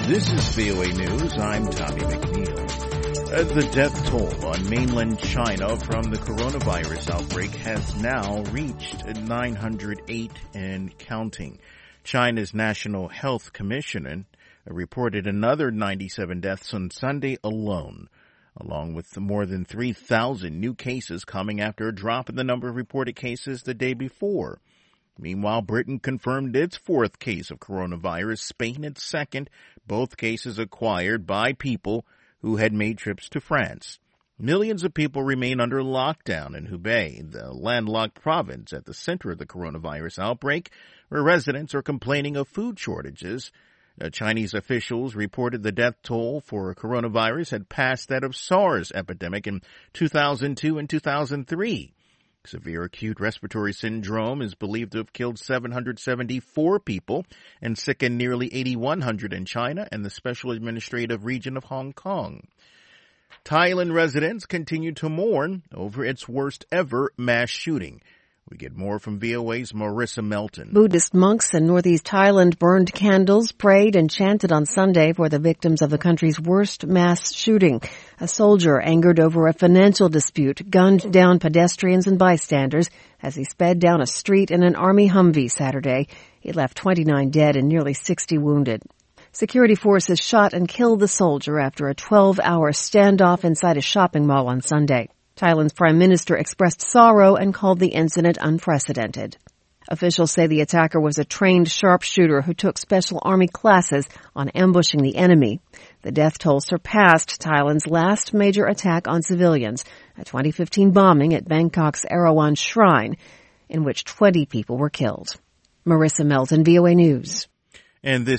This is VOA News. I'm Tommy McNeil. The death toll on mainland China from the coronavirus outbreak has now reached 908 and counting. China's National Health Commission reported another 97 deaths on Sunday alone, along with more than 3,000 new cases coming after a drop in the number of reported cases the day before. Meanwhile, Britain confirmed its fourth case of coronavirus, Spain its second, both cases acquired by people who had made trips to France. Millions of people remain under lockdown in Hubei, the landlocked province at the center of the coronavirus outbreak, where residents are complaining of food shortages. Chinese officials reported the death toll for coronavirus had passed that of SARS epidemic in 2002 and 2003. Severe acute respiratory syndrome is believed to have killed 774 people and sickened nearly 8,100 in China and the Special Administrative Region of Hong Kong. Thailand residents continue to mourn over its worst ever mass shooting. We get more from VOA's Marissa Melton. Buddhist monks in northeast Thailand burned candles, prayed, and chanted on Sunday for the victims of the country's worst mass shooting. A soldier, angered over a financial dispute, gunned down pedestrians and bystanders as he sped down a street in an army Humvee Saturday. He left 29 dead and nearly 60 wounded. Security forces shot and killed the soldier after a 12-hour standoff inside a shopping mall on Sunday. Thailand's prime minister expressed sorrow and called the incident unprecedented. Officials say the attacker was a trained sharpshooter who took special army classes on ambushing the enemy. The death toll surpassed Thailand's last major attack on civilians, a 2015 bombing at Bangkok's Erawan Shrine, in which 20 people were killed. Marissa Melton, VOA News. And this